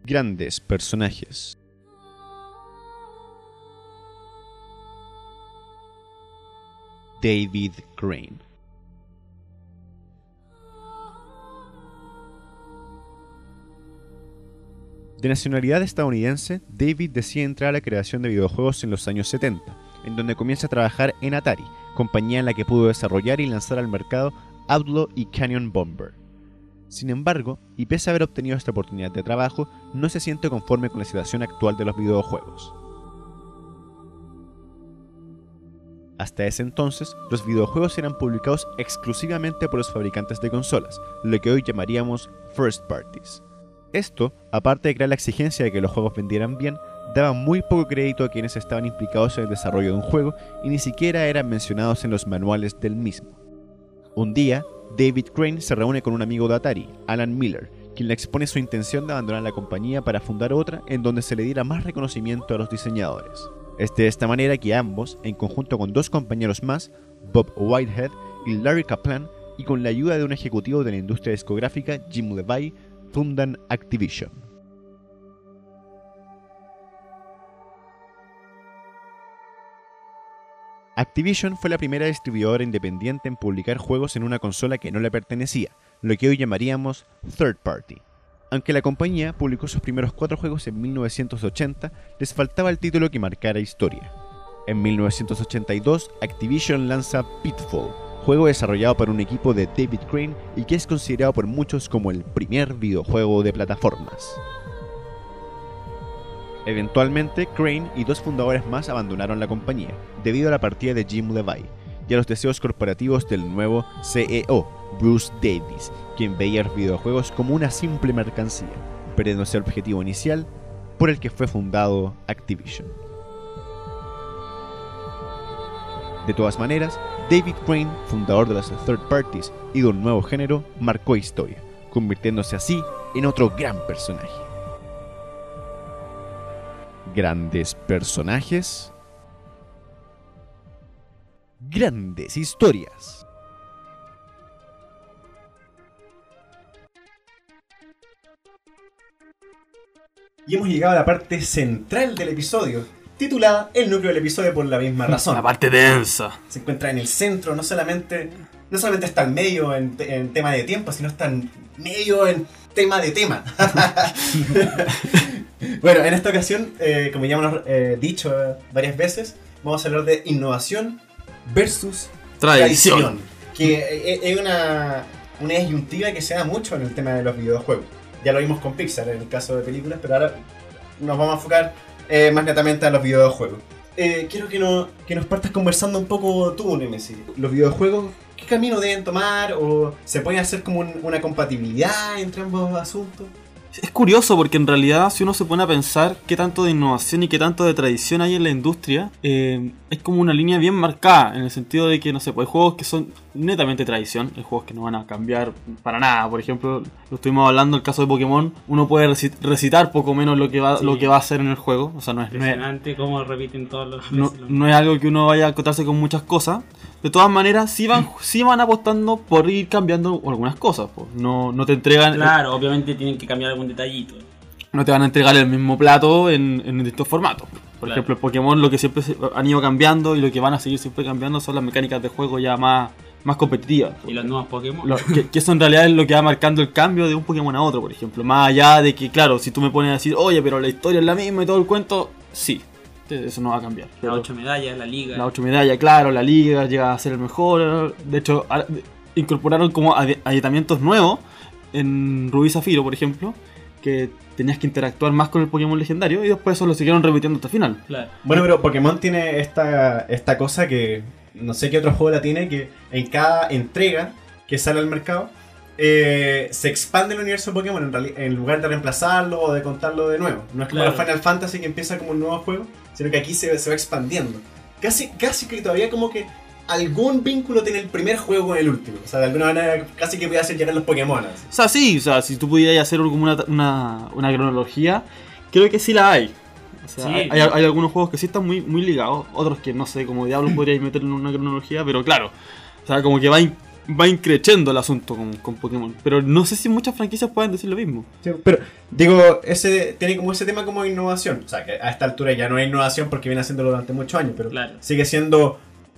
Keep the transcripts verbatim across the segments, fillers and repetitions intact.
Grandes personajes. David Crane. De nacionalidad estadounidense, David decide entrar a la creación de videojuegos en los años setenta, en donde comienza a trabajar en Atari, compañía en la que pudo desarrollar y lanzar al mercado Outlaw y Canyon Bomber. Sin embargo, y pese a haber obtenido esta oportunidad de trabajo, no se siente conforme con la situación actual de los videojuegos. Hasta ese entonces, los videojuegos eran publicados exclusivamente por los fabricantes de consolas, lo que hoy llamaríamos first parties. Esto, aparte de crear la exigencia de que los juegos vendieran bien, daba muy poco crédito a quienes estaban implicados en el desarrollo de un juego y ni siquiera eran mencionados en los manuales del mismo. Un día, David Crane se reúne con un amigo de Atari, Alan Miller, quien le expone su intención de abandonar la compañía para fundar otra en donde se le diera más reconocimiento a los diseñadores. Es de esta manera que ambos, en conjunto con dos compañeros más, Bob Whitehead y Larry Kaplan, y con la ayuda de un ejecutivo de la industria discográfica, Jim Levy, fundan Activision. Activision fue la primera distribuidora independiente en publicar juegos en una consola que no le pertenecía, lo que hoy llamaríamos third party. Aunque la compañía publicó sus primeros cuatro juegos en mil novecientos ochenta, les faltaba el título que marcara historia. En mil novecientos ochenta y dos, Activision lanza Pitfall, juego desarrollado por un equipo de David Crane y que es considerado por muchos como el primer videojuego de plataformas. Eventualmente, Crane y dos fundadores más abandonaron la compañía, debido a la partida de Jim Levy y a los deseos corporativos del nuevo C E O, Bruce Davis, quien veía los videojuegos como una simple mercancía, perdiéndose el objetivo inicial por el que fue fundado Activision. De todas maneras, David Crane, fundador de las third parties y de un nuevo género, marcó historia, convirtiéndose así en otro gran personaje. Grandes personajes, grandes historias. Y hemos llegado a la parte central del episodio, titulada El núcleo del episodio por la misma razón. La parte densa. Se encuentra en el centro, no solamente, no solamente está en medio en, en tema de tiempo, sino está en medio en tema de tema. Bueno, en esta ocasión, eh, como ya hemos eh, dicho eh, varias veces, vamos a hablar de innovación versus Tradición. tradición. Que es una, una disyuntiva que se da mucho en el tema de los videojuegos. Ya lo vimos con Pixar en el caso de películas, pero ahora nos vamos a enfocar eh, más netamente a los videojuegos. Eh, quiero que, no, que nos partas conversando un poco tú, Nemesis. Los videojuegos, ¿qué camino deben tomar? ¿O se puede hacer como un, una compatibilidad entre ambos asuntos? Es curioso porque en realidad si uno se pone a pensar qué tanto de innovación y qué tanto de tradición hay en la industria, eh, es como una línea bien marcada, en el sentido de que, no sé, pues hay juegos que son netamente tradición, hay juegos que no van a cambiar para nada. Por ejemplo, lo estuvimos hablando, el caso de Pokémon, uno puede recitar poco menos lo que va, sí. lo que va a hacer en el juego. O sea, no es, impresionante no es, cómo repiten todos los no, no es algo que uno vaya a acotarse con muchas cosas. De todas maneras, sí van, sí van apostando por ir cambiando algunas cosas. Pues. No, no te entregan... Claro, el, obviamente tienen que cambiar algún detallito. No te van a entregar el mismo plato en, en distintos formatos. Por claro. ejemplo, el Pokémon lo que siempre han ido cambiando y lo que van a seguir siempre cambiando son las mecánicas de juego ya más, más competitivas. Y los nuevos Pokémon. Lo, que, que eso en realidad es lo que va marcando el cambio de un Pokémon a otro, por ejemplo. Más allá de que, claro, si tú me pones a decir, oye, pero la historia es la misma y todo el cuento, sí. Eso no va a cambiar. Las ocho medallas, la liga. Las ocho medallas, claro, la liga llega a ser el mejor. De hecho, a, incorporaron como aditamamientos nuevos en Rubí Zafiro, por ejemplo, que tenías que interactuar más con el Pokémon legendario y después eso lo siguieron repitiendo hasta el final. Claro. Bueno, pero Pokémon tiene esta, esta cosa que no sé qué otro juego la tiene, que en cada entrega que sale al mercado Eh, se expande el universo de Pokémon en, reali- en lugar de reemplazarlo o de contarlo de nuevo. No es como claro. los Final Fantasy que empieza como un nuevo juego, sino que aquí se, se va expandiendo. Casi, casi que todavía como que algún vínculo tiene el primer juego con el último. O sea, de alguna manera casi que puede hacer llegar los Pokémon. Así. O sea, sí, o sea, si tú pudieras hacer como una, una, una cronología, creo que sí la hay. O sea, sí, hay, hay, hay algunos juegos que sí están muy, muy ligados, otros que no sé, como diablos podríais meterlo en una cronología, pero claro, o sea, como que va in- va increciendo el asunto con, con Pokémon. Pero no sé si muchas franquicias pueden decir lo mismo. Sí, pero, digo, ese tiene como ese tema como innovación. O sea, que a esta altura ya no hay innovación porque viene haciéndolo durante muchos años, pero Claro. sigue siendo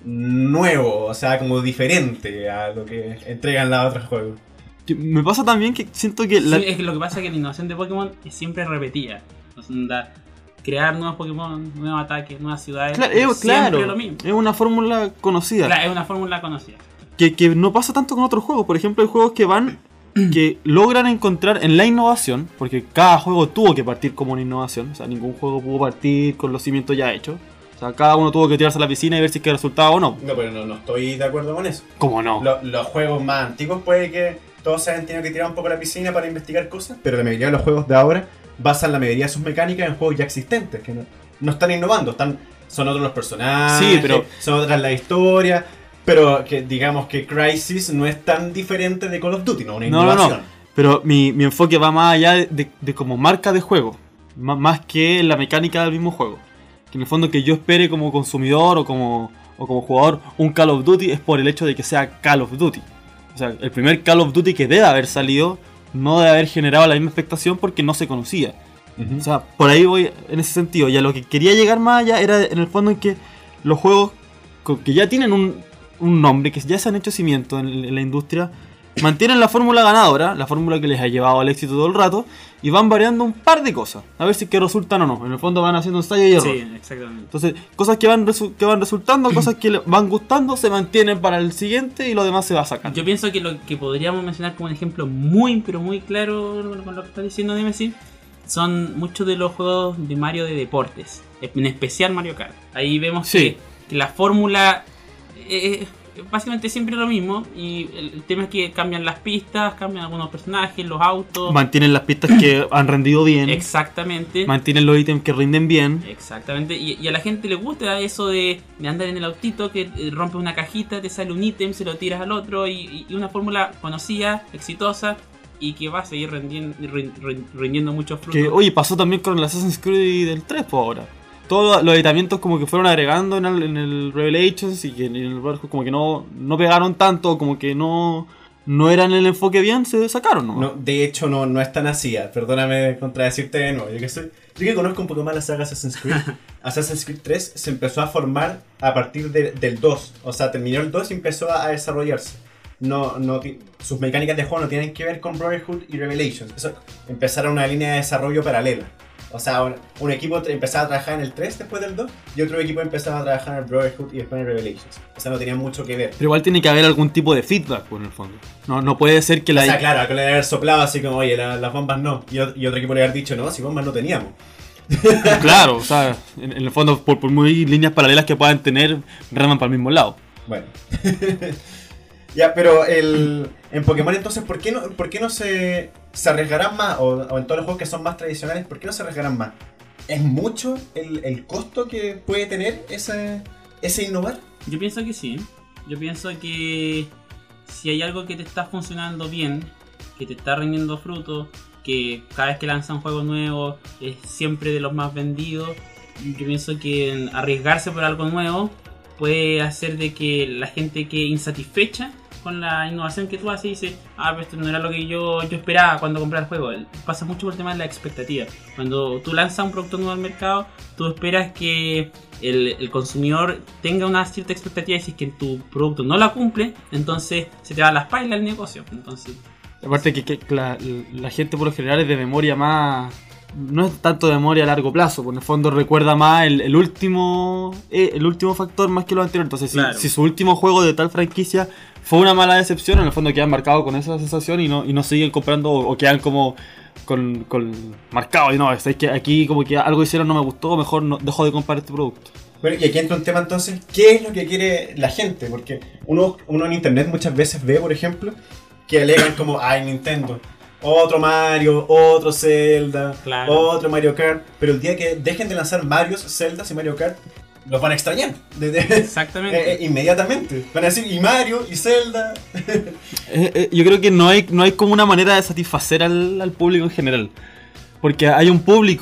nuevo, o sea, como diferente a lo que entregan los otros juegos. Que Me pasa también que siento que... La... Sí, es que lo que pasa es que la innovación de Pokémon es siempre repetida. O sea, onda, crear nuevos Pokémon, nuevos ataques, nuevas ciudades. Claro, es es, siempre claro, lo mismo. es una fórmula conocida. Claro, es una fórmula conocida. Que, que no pasa tanto con otros juegos. Por ejemplo, hay juegos que van, que logran encontrar en la innovación, porque cada juego tuvo que partir como una innovación. O sea, ningún juego pudo partir con los cimientos ya hechos. O sea, cada uno tuvo que tirarse a la piscina y ver si es que resultaba o no. No, pero no, no estoy de acuerdo con eso. ¿Cómo no? Lo- los juegos más antiguos puede que todos se hayan tenido que tirar un poco a la piscina para investigar cosas, pero la mayoría de los juegos de ahora basan la mayoría de sus mecánicas en juegos ya existentes, que no, no están innovando, están, son otros los personajes, Sí, pero- son otras la historia, pero que digamos que Crysis no es tan diferente de Call of Duty, no una No, no, innovación. no. Pero mi, mi enfoque va más allá de, de- de como marca de juego. Má- Más que la mecánica del mismo juego. Que en el fondo que yo espere como consumidor o como, o como jugador un Call of Duty es por el hecho de que sea Call of Duty. O sea, el primer Call of Duty que debe haber salido no debe haber generado la misma expectación porque no se conocía. Ujú. O sea, por ahí voy en ese sentido. Y a lo que quería llegar más allá era en el fondo en que los juegos co- que ya tienen un, un nombre, que ya se han hecho cimiento en, en la industria, mantienen la fórmula ganadora, la fórmula que les ha llevado al éxito todo el rato, y van variando un par de cosas. A ver si es que resultan o no. En el fondo van haciendo ensayo y error. Sí, exactamente. Entonces, cosas que van, resu- que van resultando, cosas que le van gustando, se mantienen para el siguiente y lo demás se va sacando. Yo pienso que lo que podríamos mencionar como un ejemplo muy, pero muy claro con lo que está diciendo Nemesis son muchos de los juegos de Mario de deportes, en especial Mario Kart. Ahí vemos Sí. que, que la fórmula eh, es básicamente siempre lo mismo y el, el tema es que cambian las pistas, cambian algunos personajes, los autos. Mantienen las pistas que han rendido bien, Exactamente. mantienen los ítems que rinden bien. Exactamente, y, y a la gente le gusta eso de, de andar en el autito que eh, rompe una cajita, te sale un ítem, se lo tiras al otro y, y una fórmula conocida, exitosa y que va a seguir rendiendo, rindiendo muchos frutos. Que, oye, pasó también con el Assassin's Creed del tres por ahora. Todos los editamientos como que fueron agregando en el, en el Revelations y que en el Brotherhood como que no, no pegaron tanto, como que no, no eran el enfoque bien, se sacaron, ¿no? No, de hecho, no, no es tan así. ah, Perdóname contradecirte de nuevo. Yo que, soy, yo que conozco un poco más la saga Assassin's Creed. Assassin's Creed tres se empezó a formar a partir de- del dos. O sea, terminó el dos y empezó a, a desarrollarse. No, no, ti- sus mecánicas de juego no tienen que ver con Brotherhood y Revelations. Eso, empezaron una línea de desarrollo paralela. O sea, un, un equipo tra- empezaba a trabajar en el tres después del dos y otro equipo empezaba a trabajar en el Brotherhood y después en Revelations. O sea, no tenían mucho que ver. Pero igual tiene que haber algún tipo de feedback, pues, en el fondo. No, no puede ser que la... O sea, claro, que le haber soplado así como, oye, la- las bombas no. Y, ot- y otro equipo le haber dicho, no, si bombas no teníamos. Claro, o sea, en, en el fondo, por, por muy líneas paralelas que puedan tener, raman para el mismo lado. Bueno. Ya, pero el, en Pokémon entonces, ¿por qué no, por qué no se, se arriesgarán más? O, o en todos los juegos que son más tradicionales, ¿por qué no se arriesgarán más? ¿Es mucho el, el costo que puede tener ese, ese innovar? Yo pienso que sí. Yo pienso que si hay algo que te está funcionando bien, que te está rindiendo frutos, que cada vez que lanzan juegos nuevos es siempre de los más vendidos, yo pienso que en arriesgarse por algo nuevo puede hacer de que la gente quede insatisfecha con la innovación que tú haces y dice, ah, pero esto no era lo que yo, yo esperaba cuando compré el juego. Pasa mucho por el tema de la expectativa. Cuando tú lanzas un producto nuevo al mercado, tú esperas que el, el consumidor tenga una cierta expectativa y si es que tu producto no la cumple, entonces se te va a las pailas el negocio. Entonces, Aparte que, que la, la gente por lo general es de memoria más... No es tanto de memoria a largo plazo, porque en el fondo recuerda más el, el último eh, el último factor más que lo anterior. Entonces, si, Claro. si su último juego de tal franquicia fue una mala decepción, en el fondo quedan marcados con esa sensación y no, y no siguen comprando o, o quedan como con, con marcados. Y no, es que aquí como que algo hicieron no me gustó, mejor no, dejo de comprar este producto. Bueno, y aquí entra un tema entonces, ¿qué es lo que quiere la gente? Porque uno, uno en internet muchas veces ve, por ejemplo, que alegan como, ay, Nintendo, otro Mario, otro Zelda, Claro. otro Mario Kart, pero el día que dejen de lanzar Marios, Zeldas y Mario Kart, los van a extrañar. De- de- exactamente. eh, eh, inmediatamente. Van a decir, y Mario, y Zelda. Eh, eh, yo creo que no hay, no hay como una manera de satisfacer al, al público en general. Porque hay un público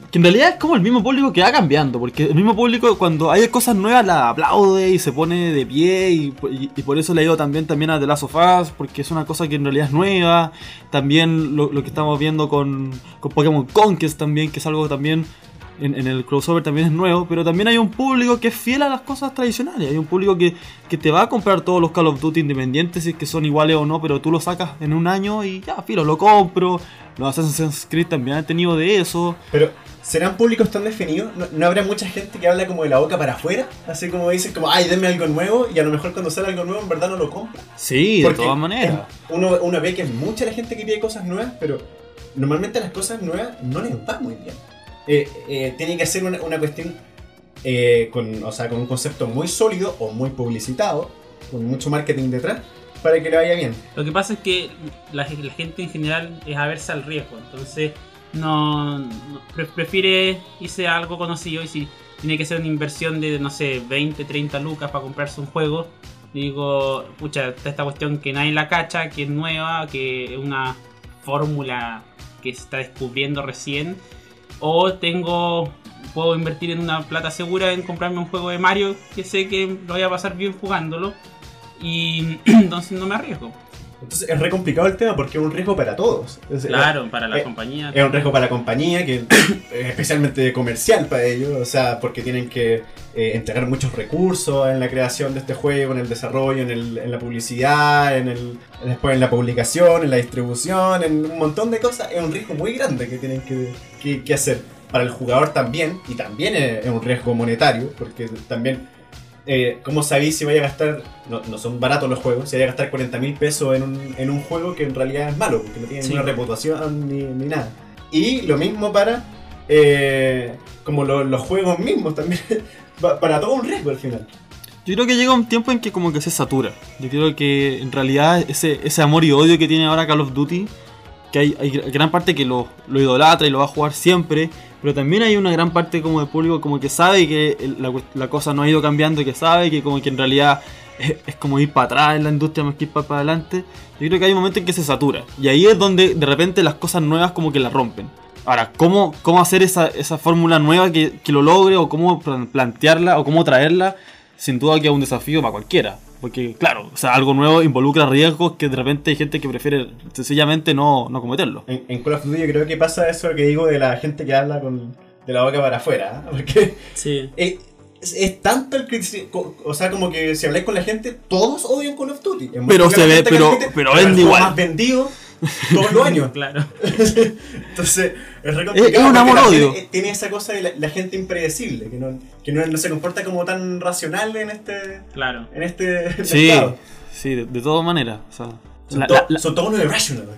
que en realidad es como el mismo público que va cambiando, porque el mismo público cuando hay cosas nuevas la aplaude y se pone de pie y, y, y por eso le digo también, también a The Last of Us, porque es una cosa que en realidad es nueva. También lo, lo que estamos viendo con, con Pokémon Conquest también, que es algo también en, en el crossover también es nuevo, pero también hay un público que es fiel a las cosas tradicionales. Hay un público que, que te va a comprar todos los Call of Duty independientes, si es que son iguales o no, pero tú lo sacas en un año y ya, filo, lo compro. Los Assassin's Creed también han tenido de eso. Pero, ¿serán públicos tan definidos? ¿No, ¿No habrá mucha gente que habla como de la boca para afuera? Así como dicen, como, ay, denme algo nuevo, y a lo mejor cuando sale algo nuevo en verdad no lo compra. Sí, Porque de todas maneras. Uno, uno ve que es mucha la gente que pide cosas nuevas, pero normalmente las cosas nuevas no les va muy bien. Eh, eh, tiene que ser una, una cuestión eh, con, o sea, con un concepto muy sólido o muy publicitado, con mucho marketing detrás, para que le vaya bien. Lo que pasa es que la, la gente en general es aversa al riesgo, entonces no, no pre- prefiere irse a algo conocido, y si tiene que ser una inversión de, no sé, veinte, treinta lucas para comprarse un juego, digo, pucha, está esta cuestión que nadie la cacha, que es nueva, que es una fórmula que se está descubriendo recién, o tengo puedo invertir en una plata segura en comprarme un juego de Mario que sé que lo voy a pasar bien jugándolo, y entonces no me arriesgo. Entonces es re complicado el tema porque es un riesgo para todos. Es, Claro, es, para la es, compañía. Es un riesgo para la compañía, que es especialmente comercial para ellos, o sea, porque tienen que eh, entregar muchos recursos en la creación de este juego, en el desarrollo, en, el, en la publicidad, en el, después en la publicación, en la distribución, en un montón de cosas. Es un riesgo muy grande que tienen que, que, que hacer. Para el jugador también, y también es, es un riesgo monetario, porque también... Eh, ¿Cómo sabéis si vaya a gastar? No, no son baratos los juegos. Si vaya a gastar cuarenta mil pesos en un, en un juego que en realidad es malo, porque no tiene sí. ninguna reputación ni, ni nada. Y lo mismo para eh, como lo, los juegos mismos también. Para todo un riesgo al final. Yo creo que llega un tiempo en que como que se satura. Yo creo que en realidad ese, ese amor y odio que tiene ahora Call of Duty, que hay, hay gran parte que lo, lo idolatra y lo va a jugar siempre, pero también hay una gran parte como de público como que sabe que la, la cosa no ha ido cambiando, que sabe que como que en realidad es, es como ir para atrás en la industria más que ir para, para adelante. Yo creo que hay un momento en que se satura, y ahí es donde de repente las cosas nuevas como que las rompen. Ahora, ¿cómo, cómo hacer esa, esa fórmula nueva que, que lo logre, o cómo plantearla, o cómo traerla? Sin duda que es un desafío para cualquiera. Porque, claro, o sea, algo nuevo involucra riesgos que de repente hay gente que prefiere sencillamente no, no cometerlo. En, en Call of Duty yo creo que pasa eso que digo de la gente que habla con de la boca para afuera, ¿eh? Porque sí. es, es, es tanto el criticismo, o sea, como que si habláis con la gente, todos odian Call of Duty. Pero se ve, pero, gente, pero vende igual. Más vendido todos los años. Claro. Entonces, es re complicado. Es un amor-odio. Tiene, tiene esa cosa de la, la gente impredecible, que, no, que no, no se comporta como tan racional en este. Claro. En este. Sí, mercado. Sí, de, de todas maneras. O sea, son, la, to, la, la, son todos unos irrational.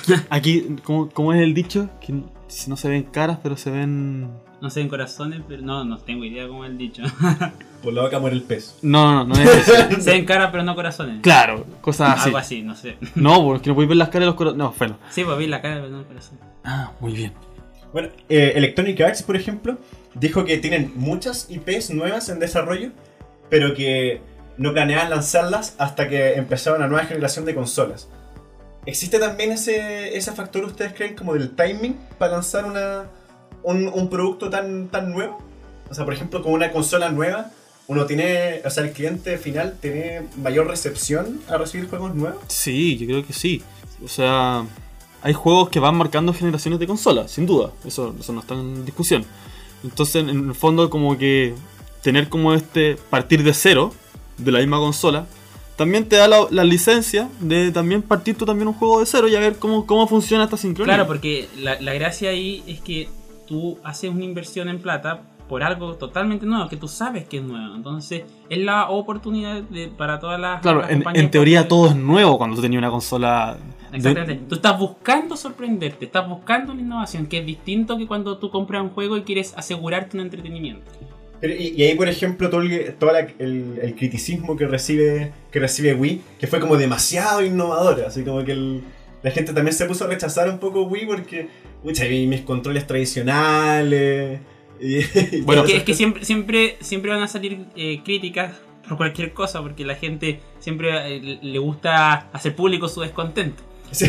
Aquí, ¿cómo, ¿cómo es el dicho? Que no se ven caras, pero se ven. No se ven corazones, pero no, no tengo idea cómo es el dicho. Por la boca muere el pez. No, no, no es eso. Se ven caras, pero no corazones. Claro, cosas así. Algo así, no sé. No, porque no podéis ver las caras y los corazones. No, bueno. Sí, pues vi la cara, pero no el corazón. Ah, muy bien. Bueno, eh, Electronic Arts, por ejemplo, dijo que tienen muchas I Pes nuevas en desarrollo, pero que no planeaban lanzarlas hasta que empezara una nueva generación de consolas. ¿Existe también ese, ese factor, ustedes creen, como del timing para lanzar una, un, un producto tan, tan nuevo? O sea, por ejemplo, con una consola nueva, uno tiene, o sea, el cliente final tiene mayor recepción a recibir juegos nuevos. Sí, yo creo que sí. O sea, hay juegos que van marcando generaciones de consolas, sin duda. Eso, eso no está en discusión. Entonces, en el fondo, como que tener como este partir de cero de la misma consola también te da la, la licencia de también partir tú también un juego de cero y a ver cómo, cómo funciona esta sincronía. Claro, porque la, la gracia ahí es que tú haces una inversión en plata por algo totalmente nuevo, que tú sabes que es nuevo. Entonces es la oportunidad de, para todas las, claro, las en, compañías. En teoría porque... todo es nuevo cuando tú tenías una consola. Exactamente. De... Tú estás buscando sorprenderte, estás buscando una innovación, que es distinto que cuando tú compras un juego y quieres asegurarte un entretenimiento. Pero, y, y ahí, por ejemplo, todo, el, todo la, el, el criticismo que recibe que recibe Wii, que fue como demasiado innovador, así como que el, la gente también se puso a rechazar un poco Wii porque, pucha, mis controles tradicionales. Y, y bueno, que, es que siempre, siempre, siempre van a salir eh, críticas por cualquier cosa, porque la gente siempre eh, le gusta hacer público su descontento. Sí.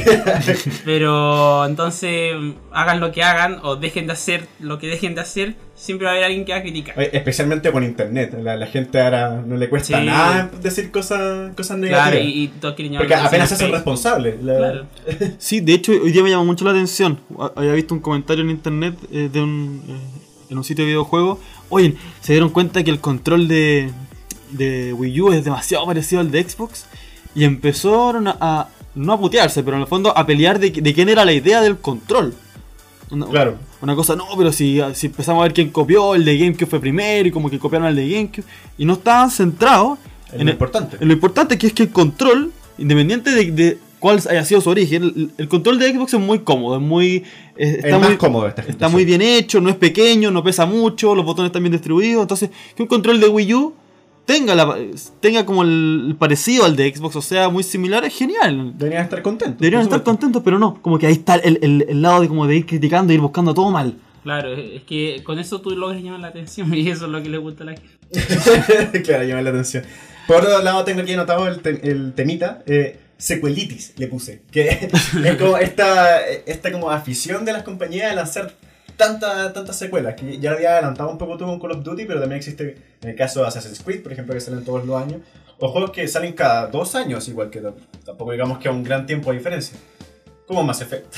Pero entonces, hagan lo que hagan o dejen de hacer lo que dejen de hacer, siempre va a haber alguien que va a criticar. Oye, especialmente con internet. La, la gente ahora no le cuesta Sí. nada decir cosas, cosas negativas. Claro, y, y todos quieren llamar Porque la apenas se atención hacen en Facebook. responsables. La- Claro. Sí, de hecho, hoy día me llamó mucho la atención. Había visto un comentario en internet eh, de un, eh, en un sitio de videojuegos. Oye, se dieron cuenta que el control de, de Wii U es demasiado parecido al de Xbox. Y empezaron a, a- no a putearse, pero en el fondo a pelear de, de quién era la idea del control. Una, Claro. una cosa, no, pero si, si empezamos a ver quién copió, el de GameCube fue primero y como que copiaron al de GameCube. Y no estaban centrados Es en lo el- importante. en lo importante que es que el control, independiente de, de cuál haya sido su origen, el, el control de Xbox es muy cómodo, es muy... eh, Es está más muy, cómodo esta gente. está sí. muy bien hecho, no es pequeño, no pesa mucho, los botones están bien distribuidos. Entonces, que un control de Wii U tenga, la, tenga como el, el parecido al de Xbox, o sea, muy similar, es genial. Deberían estar contentos. Deberían por estar supuesto. contentos, pero no, como que ahí está el, el, el lado de como de ir criticando, ir buscando todo mal. Claro, es que con eso tú logras llamar la atención y eso es lo que le gusta a la gente. Claro, llama la atención. Por otro lado, tengo aquí anotado el, te- el temita. Eh, secuelitis le puse. Que es como esta, esta como afición de las compañías de lanzar tantas tantas secuelas. Que ya lo había adelantado un poco tú con Call of Duty, pero también existe en el caso de Assassin's Creed, por ejemplo, que salen todos los años. O juegos que salen cada dos años, igual que t- tampoco digamos que a un gran tiempo de diferencia. Como Mass Effect.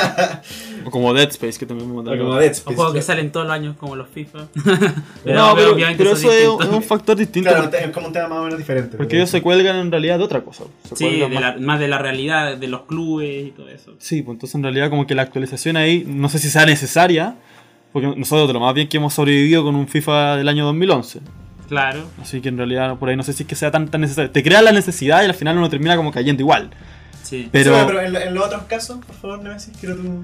O como Dead Space, que también me O mandaron. como Dead O Space. juegos que claro. salen todos los años como los FIFA. No, pero, obviamente pero son eso es, distintos. es un factor distinto. Claro, porque es como un tema más o menos diferente. porque pero- ellos se cuelgan en realidad de otra cosa. Se Sí, cuelgan de más- la- más de la realidad, de los clubes y todo eso. Sí, pues entonces en realidad como que la actualización ahí, no sé si sea necesaria, porque nosotros de lo más bien que hemos sobrevivido con un FIFA del año dos mil once. Claro. Así que en realidad por ahí no sé si es que sea tan, tan necesario. Te crea la necesidad y al final uno termina como cayendo igual. Sí. Pero, Sí, pero en, lo- en los otros casos, por favor, Nemesis, quiero tu...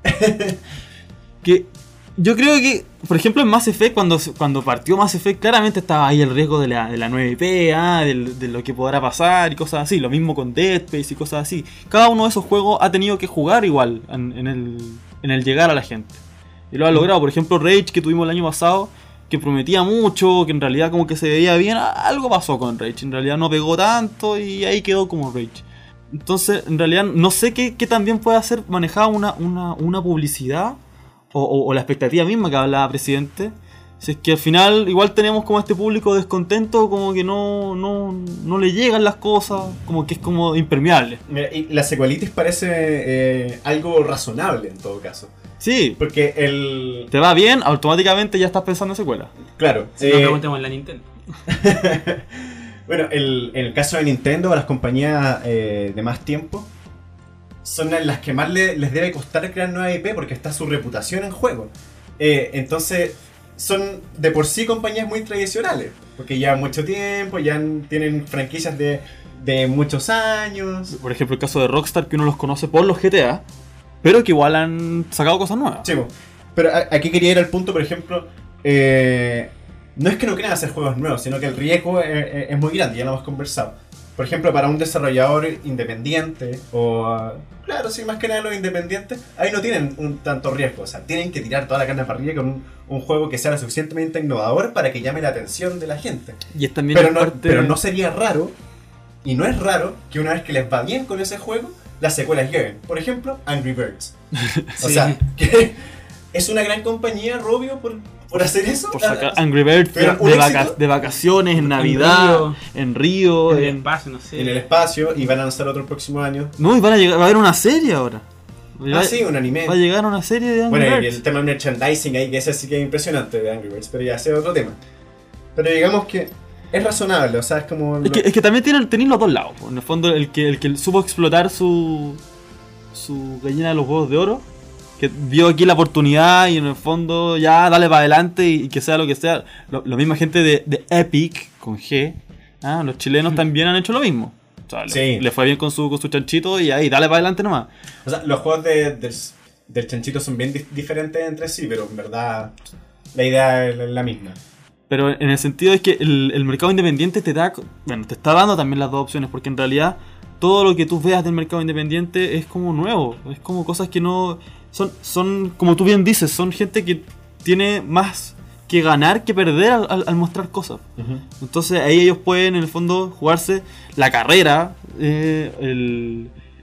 que yo creo que, por ejemplo, en Mass Effect, cuando, cuando partió Mass Effect, claramente estaba ahí el riesgo de la, de la nueve I P, ah, del- de, lo que podrá pasar y cosas así. Lo mismo con Dead Space y cosas así. Cada uno de esos juegos ha tenido que jugar igual en, en el, en el llegar a la gente. Y lo ha logrado. Por ejemplo, Rage, que tuvimos el año pasado, que prometía mucho, que en realidad como que se veía bien, algo pasó con Rage. En realidad no pegó tanto y ahí quedó como Rage. Entonces, en realidad, no sé qué, qué también puede hacer manejar una, una, una publicidad o, o- o la expectativa misma que hablaba Presidente. Si es que al final igual tenemos como este público descontento, como que no, no, no le llegan las cosas, como que es como impermeable. Mira, y la secuelitis parece eh, algo razonable en todo caso. Sí, Porque el... te va bien, automáticamente ya estás pensando en secuela. Claro. Si no, eh, preguntemos en la Nintendo. bueno, el, en el caso de Nintendo, las compañías eh, de más tiempo son las que más le- les debe costar crear nueva I P porque está su reputación en juego. Eh, entonces, son de por sí compañías muy tradicionales. Porque llevan mucho tiempo, ya han- tienen franquicias de, de muchos años. Por ejemplo, el caso de Rockstar, que uno los conoce por los G T A, pero que igual han sacado cosas nuevas. Sí, po. Pero a- aquí quería ir al punto, por ejemplo, eh, no es que no quieran hacer juegos nuevos, sino que el riesgo es, es- es muy grande, ya lo hemos conversado. Por ejemplo, para un desarrollador independiente, o uh, claro, sí, más que nada los independientes, ahí no tienen un tanto riesgo, o sea, tienen que tirar toda la carne para arriba con un, un juego que sea lo suficientemente innovador para que llame la atención de la gente. Y es también Pero en no, parte- pero no sería raro, y no es raro, que una vez que les va bien con ese juego, las secuelas lleguen. Por ejemplo, Angry Birds. O Sí. sea, que es una gran compañía, Robio, por, por hacer eso. por sacar Angry Birds de, Pero un de éxito. vaca- de vacaciones, en Navidad, Río. en Río, En el en... espacio, no sé. en el espacio y van a lanzar otro el próximo año. No, y van a llegar, va a haber una serie ahora. Va, Ah, sí, un anime. va a llegar una serie de Angry Bueno, y Birds. el tema del merchandising ahí, que ese sí que es impresionante de Angry Birds, pero ya ese es otro tema. Pero digamos que es razonable, o sea, es como... Es que, es que también tienen, tenéis los dos lados. Po. En el fondo, el que, el que supo explotar su, su gallina de los huevos de oro, que vio aquí la oportunidad y en el fondo ya dale para adelante y, y que sea lo que sea. Lo, lo misma gente de, de Epic, con G, ¿ah? Los chilenos también han hecho lo mismo. O sea, le, Sí. le fue bien con su, con su chanchito y ahí dale para adelante nomás. O sea, los juegos de, del, del chanchito son bien di- diferentes entre sí, pero en verdad la idea es la- la misma. Pero en el sentido es que el, el mercado independiente te da, bueno, te está dando también las dos opciones, porque en realidad todo lo que tú veas del mercado independiente es como nuevo, es como cosas que no son, son como tú bien dices, son gente que tiene más que ganar que perder al, al- al mostrar cosas. Entonces ahí ellos pueden en el fondo jugarse la carrera, eh, el,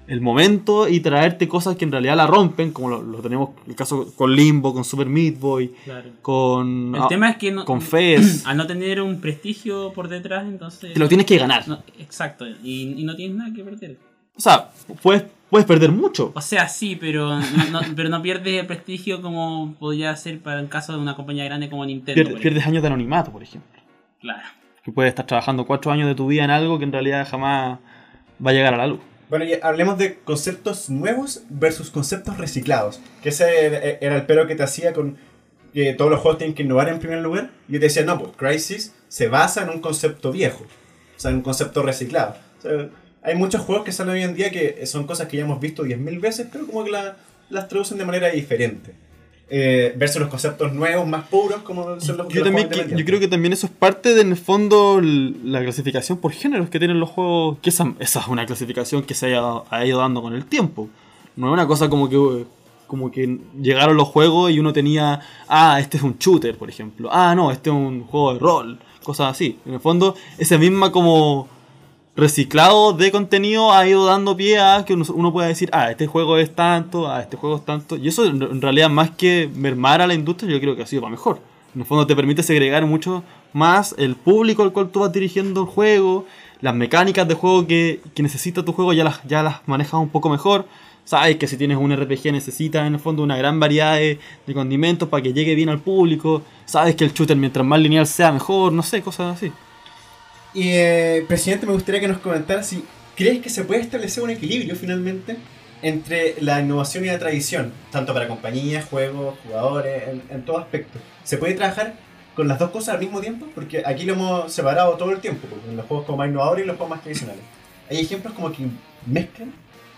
el momento y traerte cosas que en realidad la rompen, como lo, lo tenemos el caso con Limbo, con Super Meat Boy, Claro. con, El ah, tema es que no, con Fez. al no tener un prestigio por detrás, entonces... Te lo tienes que ganar. no, exacto, y, y no tienes nada que perder. O sea, puedes, puedes perder mucho. O sea, sí, pero no, no, pero no pierdes el prestigio como podría ser para el caso de una compañía grande como Nintendo. Pier- por pierdes años de anonimato, por ejemplo. ejemplo. Claro. Que puedes estar trabajando cuatro años de tu vida en algo que en realidad jamás va a llegar a la luz. Bueno, y hablemos de conceptos nuevos versus conceptos reciclados. Que ese era el pero que te hacía con que todos los juegos tienen que innovar en primer lugar. Y yo te decía, no, pues Crysis se basa en un concepto viejo. O sea, en un concepto reciclado. O sea, hay muchos juegos que salen hoy en día que son cosas que ya hemos visto diez mil veces, pero como que la, las traducen de manera diferente. Eh, versus los conceptos nuevos, más puros, como son los, Yo, los también, juegos que- yo creo que también eso es parte de, en el fondo, l- la clasificación por géneros que tienen los juegos. Que esa, esa es una clasificación que se haya, ha ido dando con el tiempo. No es una cosa como que como que llegaron los juegos y uno tenía, ah, este es un shooter, por ejemplo. Ah, no, este es un juego de rol. Cosas así. En el fondo, esa misma como reciclado de contenido ha ido dando pie a que uno, uno pueda decir, ah, este juego es tanto, ah, este juego es tanto. Y eso en, en realidad, más que mermar a la industria, yo creo que ha sido para mejor. En el fondo te permite segregar mucho más el público al cual tú vas dirigiendo el juego, las mecánicas de juego que, que necesita tu juego ya las, ya las manejas un poco mejor. Sabes que si tienes un R P G necesitas en el fondo una gran variedad de, de condimentos para que llegue bien al público. Sabes que el shooter mientras más lineal sea mejor, no sé, cosas así. Y, eh, presidente, me gustaría que nos comentara si crees que se puede establecer un equilibrio finalmente entre la innovación y la tradición, tanto para compañías, juegos, jugadores, en, en todo aspecto. ¿Se puede trabajar con las dos cosas al mismo tiempo? Porque aquí lo hemos separado todo el tiempo, porque en los juegos como más innovadores y los juegos más tradicionales. ¿Hay ejemplos como que mezclan?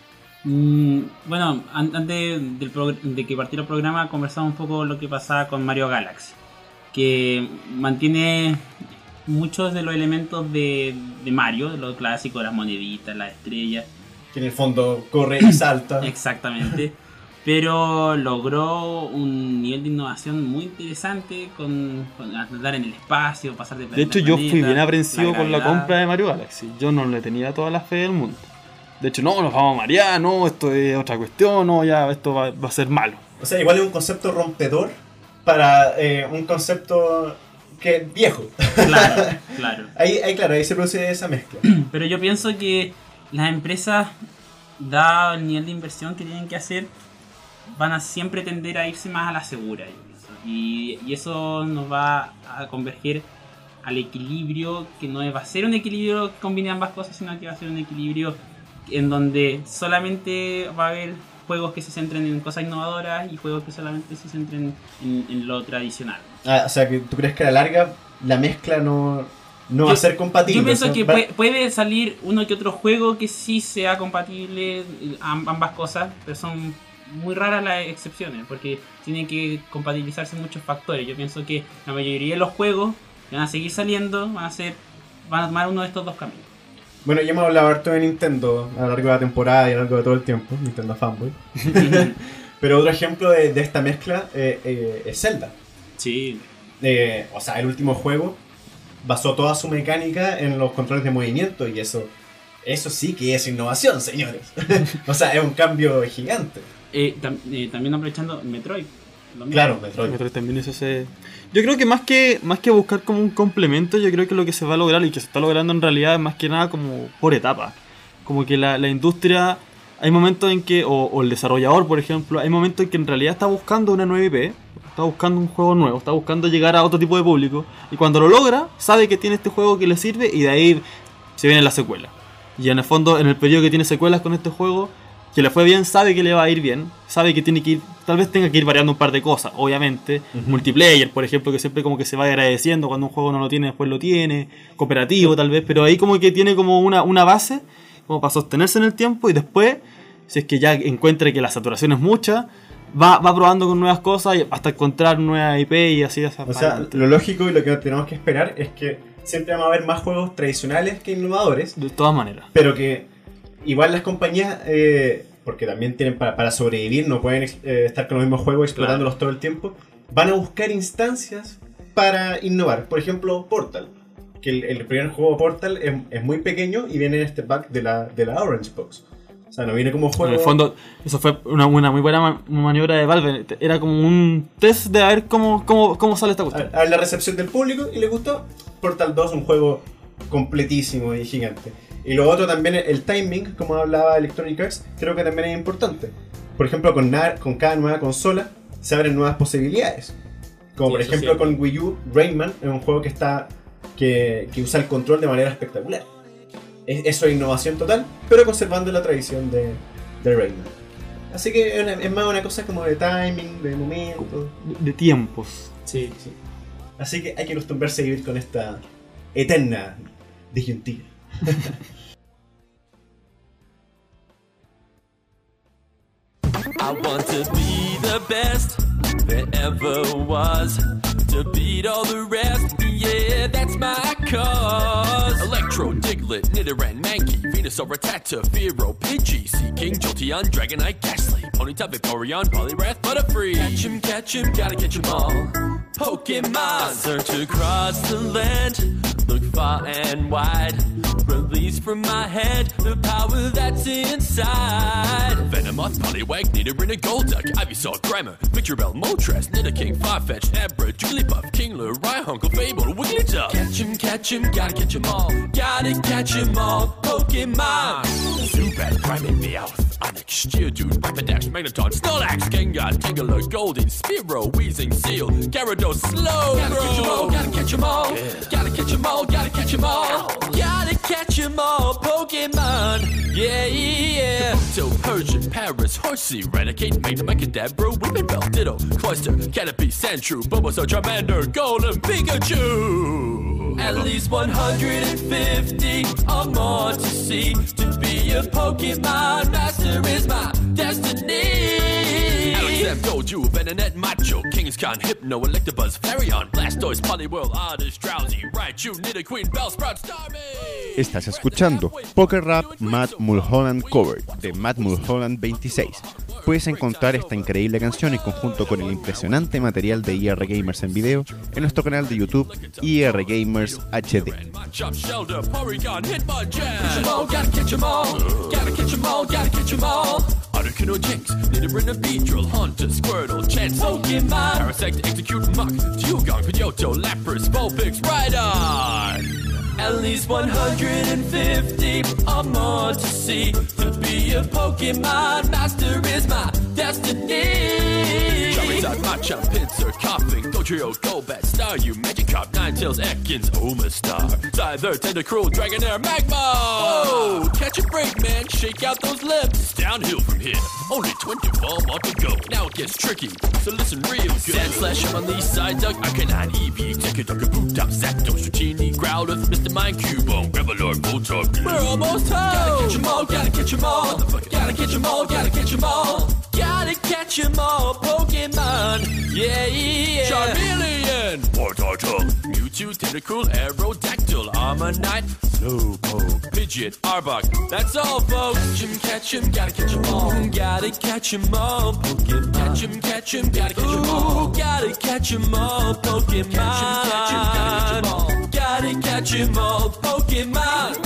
Mm, bueno, an- antes del progr- de que partiera el programa conversamos un poco lo que pasaba con Mario Galaxy, que mantiene muchos de los elementos de, de Mario, de lo clásico, las moneditas, las estrellas, Que en el fondo corre y salta. exactamente, pero logró un nivel de innovación muy interesante con, con andar en el espacio, pasar de De planeta hecho, a yo planeta, fui bien aprensivo con la gravedad. compra de Mario Galaxy. Yo no le tenía toda la fe del mundo. De hecho, no, nos vamos a marear, no, esto es otra cuestión, no, ya, esto va, va a ser malo. O sea, igual es un concepto rompedor para eh, un concepto que es viejo. Claro, claro. Ahí, ahí, claro, ahí se produce esa mezcla. Pero yo pienso que las empresas, dado el nivel de inversión que tienen que hacer, van a siempre tender a irse más a la segura. Yo pienso. Y, y eso nos va a converger al equilibrio, que no va a ser un equilibrio que combine ambas cosas, sino que va a ser un equilibrio en donde solamente va a haber juegos que se centren en cosas innovadoras y juegos que solamente se centren en, en lo tradicional. Ah, o sea, que tú crees que a la larga la mezcla no, no va a Yo- ser compatible. Yo pienso o sea, que va- puede, puede salir uno que otro juego que sí sea compatible amb- ambas cosas, pero son muy raras las excepciones, porque tienen que compatibilizarse muchos factores. Yo pienso que la mayoría de los juegos que van a seguir saliendo van a ser van a tomar uno de estos dos caminos. Bueno, ya hemos hablado harto de Nintendo a lo largo de la temporada y a lo largo de todo el tiempo. Nintendo fanboy. Pero otro ejemplo de, de esta mezcla eh, eh, es Zelda. Sí, Eh, o sea, el último juego basó toda su mecánica en los controles de movimiento y eso, eso sí que es innovación, señores. O sea, es un cambio gigante. Eh, tam- eh, también aprovechando Metroid. lo mismo. Claro, Metroid. Metroid también hizo ese... Yo creo que más que más que buscar como un complemento, yo creo que lo que se va a lograr y que se está logrando en realidad es más que nada como por etapas. Como que la, la industria, hay momentos en que, o, o el desarrollador por ejemplo, hay momentos en que en realidad está buscando una nueva I P, está buscando un juego nuevo, está buscando llegar a otro tipo de público, y cuando lo logra, sabe que tiene este juego que le sirve y de ahí se viene la secuela. Y en el fondo, en el periodo que tiene secuelas con este juego, que le fue bien, sabe que le va a ir bien, sabe que tiene que ir, tal vez tenga que ir variando un par de cosas, obviamente, Ujú. multiplayer, por ejemplo, que siempre como que se va agradeciendo cuando un juego no lo tiene, después lo tiene, cooperativo tal vez, pero ahí como que tiene como una, una base, como para sostenerse en el tiempo, y después, si es que ya encuentre que la saturación es mucha, va, va probando con nuevas cosas y hasta encontrar nueva I P y así de esa O sea, adelante. lo lógico y lo que tenemos que esperar es que siempre vamos a ver más juegos tradicionales que innovadores, De todas maneras. pero que igual las compañías, eh, porque también tienen para, para sobrevivir, no pueden eh, estar con los mismos juegos explorándolos todo el tiempo, van a buscar instancias para innovar. Por ejemplo, Portal, que el, el primer juego Portal es, es muy pequeño y viene en este pack de la, de la Orange Box. O sea, no viene como juego... En el fondo, eso fue una, una muy buena ma- maniobra de Valve. Era como un test de a ver cómo, cómo, cómo sale esta A, cuestión. a ver la recepción del público y le gustó. Portal dos, un juego completísimo y gigante. Y lo otro también, el timing, como hablaba Electronic Arts, creo que también es importante. Por ejemplo, con, na- con cada nueva consola se abren nuevas posibilidades. Como Sí, por eso ejemplo sí. con Wii U, Rayman es un juego que está que, que usa el control de manera espectacular. Es, eso es innovación total, pero conservando la tradición de, de Rayman. Así que es, una- es más una cosa como de timing, de momento. De, de tiempos. Sí. Sí. Así que hay que acostumbrarse a vivir con esta eterna disyuntiva. I want to be the best there ever was. To beat all the rest, yeah, that's my cause. Electro, Diglett, Nidoran, Mankey, Venusaur, Rattata, Fearow, Pidgey, Seaking, Jolteon, Dragonite, Ghastly, Ponyta, Vaporeon, Poliwrath, Butterfree. Catch 'em, catch 'em, gotta catch 'em all. Pokemon, search across the land, look far and wide. Release from my head the power that's inside. Venomoth, Poliwag, Nidoran, a Golduck, Ivysaur, Grimer, Victreebel, Moltres, Nidoking, Farfetch'd, Abra, Jigglypuff, Kingler, Rhyhungle, Fable, Wigglytuff. Catch 'em, catch 'em, gotta catch 'em all. Gotta catch 'em all. Pokemon. Zubat, Primeape, Meowth, Onix, Geodude, Rapidash, Magneton, Snorlax, Gengar, Tangela, Goldeen, Spearow, Weezing, Seal, Gyarados, Slowbro. Gotta catch 'em all, gotta catch 'em all. Gotta catch 'em all, gotta catch 'em all. Gotta catch 'em all, Pokemon. Yeah, yeah. So Persian, Paris, Horsey, Renegade, Magnum, Kadabra, Whippet, Ditto, Cloyster, Caterpie, Sandshrew, Bulbasaur, Charmander, Golem, Pikachu. At least one hundred fifty or more to see. To be a Pokemon master is my destiny. Alexam, Doju, Venonat, Macho, Kingscon, Hypno, Electabuzz, Flareon, Blastoise, Poliwhirl, Oddish, Drowsy, Raichu, Nidoqueen, Bellsprout, Starmie. Estás escuchando Poker Rap Matt Mulholland Cover de Matt Mulholland veintiséis. Puedes encontrar esta increíble canción en conjunto con el impresionante material de I R Gamers en video en nuestro canal de YouTube I R Gamers H D. Chop Shelter, Porygon, Hitmonchan. Catch 'em all, gotta catch 'em all. Gotta catch 'em all, gotta catch 'em all. Articuno, Jinx, Nidoran, Beedrill, Haunter, Squirtle, Chance, Pokemon, Parasect, Execute, Mach, Dewgong, Pidgeotto, Lapras, Vulpix, Rhydon. At least one hundred fifty or more to see. To be a Pokemon master is my destiny. Charizard, Machamp, Pinsir, Koffing, Dodrio, Golbat, Staryu, Magikarp, Ninetales, Ekans, Omastar, Scyther, Tentacruel, Dragonair, Magma! Whoa! Catch a break, man. Shake out those lips. It's downhill from here. Only twenty-four more to go. Now it gets tricky, so listen real good. Sandslash, Unleash, Psyduck, Arcanine, Eevee, Tekka, Boot Up, Zapdos, Dratini, Growlithe, Mister Mind, Cubone, Graveler, Voltorb. We're almost home! Gotta catch 'em all, gotta catch 'em all. Gotta catch 'em all, gotta catch 'em all. Gotta catch 'em all, Pokemon. Yeah, yeah. Charmeleon, Wartortle, Mewtwo, Tentacruel, Aerodactyl, Armanite, Slowpoke, Pidgeot, Arbok. That's all, folks. Catch 'em, catch 'em, gotta catch 'em all. Gotta catch 'em all, Pokemon. Catch 'em, catch 'em, gotta catch 'em all. Gotta catch 'em all, Pokemon. Catch 'em, catch 'em, gotta catch 'em all. Gotta catch 'em all, Pokemon.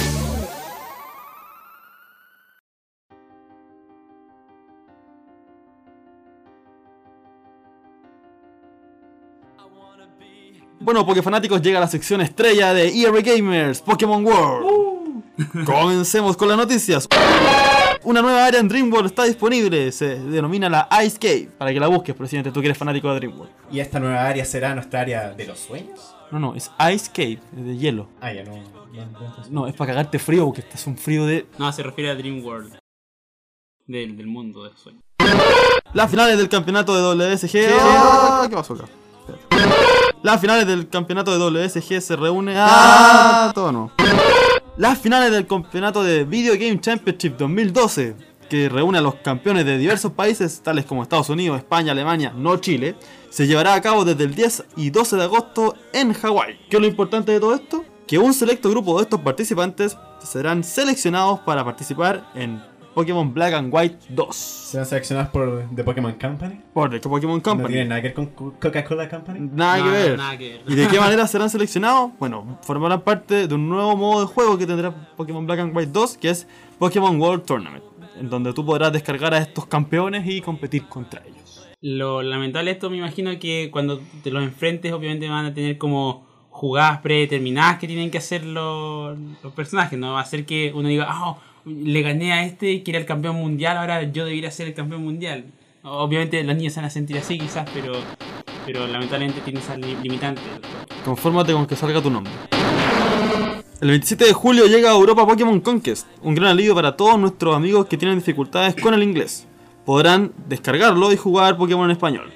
Bueno, Pokéfanáticos, llega la sección estrella de I R Gamers, Pokémon World. Comencemos con las noticias. Una nueva área en Dream World está disponible, se denomina la Ice Cave. Para que la busques, presidente, tú que eres fanático de Dream World. ¿Y esta nueva área será nuestra área de los sueños? No, no, es Ice Cave, es de hielo. Ah, ya no. no, no, No, es para cagarte frío porque estás un frío de... No, se refiere a Dream World. Del, del mundo de sueños. Las finales del campeonato de W S G... Ah, ¿qué pasó acá? Espérate. Las finales del campeonato de W S G se reúnen... Ah, todo no. Las finales del campeonato de Video Game Championship dos mil doce, que reúne a los campeones de diversos países, tales como Estados Unidos, España, Alemania, no Chile, se llevará a cabo desde el diez y doce de agosto en Hawái. ¿Qué es lo importante de todo esto? Que un selecto grupo de estos participantes serán seleccionados para participar en Pokémon Black and White dos. ¿Serán seleccionados por The Pokémon Company? Por The Pokémon ¿No Company. tienen nada que ver con Co- Coca-Cola Company? Nada que No, ver. nada que ver. ¿Y de qué manera serán seleccionados? Bueno, formarán parte de un nuevo modo de juego que tendrá Pokémon Black and White dos, que es Pokémon World Tournament. en donde tú podrás descargar a estos campeones y competir contra ellos. Lo lamentable de esto, me imagino que cuando te los enfrentes, obviamente van a tener como jugadas predeterminadas que tienen que hacer los, los personajes. No va a ser que uno diga, ah, oh, le gané a este que era el campeón mundial, ahora yo debería ser el campeón mundial. Obviamente los niños se van a sentir así quizás, pero, pero lamentablemente tiene esa li- limitante. Confórmate con que salga tu nombre. El veintisiete de julio llega a Europa Pokémon Conquest, un gran alivio para todos nuestros amigos que tienen dificultades con el inglés. Podrán descargarlo y jugar Pokémon en español.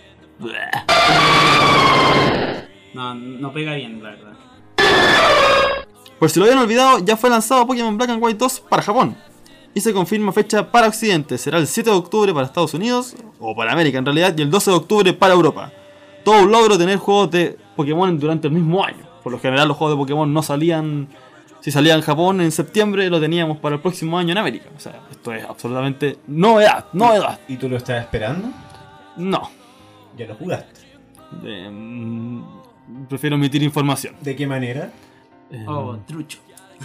No, no pega bien, la verdad. Por si lo habían olvidado, ya fue lanzado Pokémon Black and White dos para Japón. Y se confirma fecha para Occidente. Será el siete de octubre para Estados Unidos, o para América en realidad, y el doce de octubre para Europa. Todo un logro tener juegos de Pokémon durante el mismo año. Por lo general los juegos de Pokémon no salían... Si salía en Japón en septiembre, lo teníamos para el próximo año en América. O sea, esto es absolutamente novedad, novedad. ¿Y tú lo estás esperando? No. Ya lo jugaste. Eh, mm, prefiero omitir información. ¿De qué manera? Eh, Oh, trucho.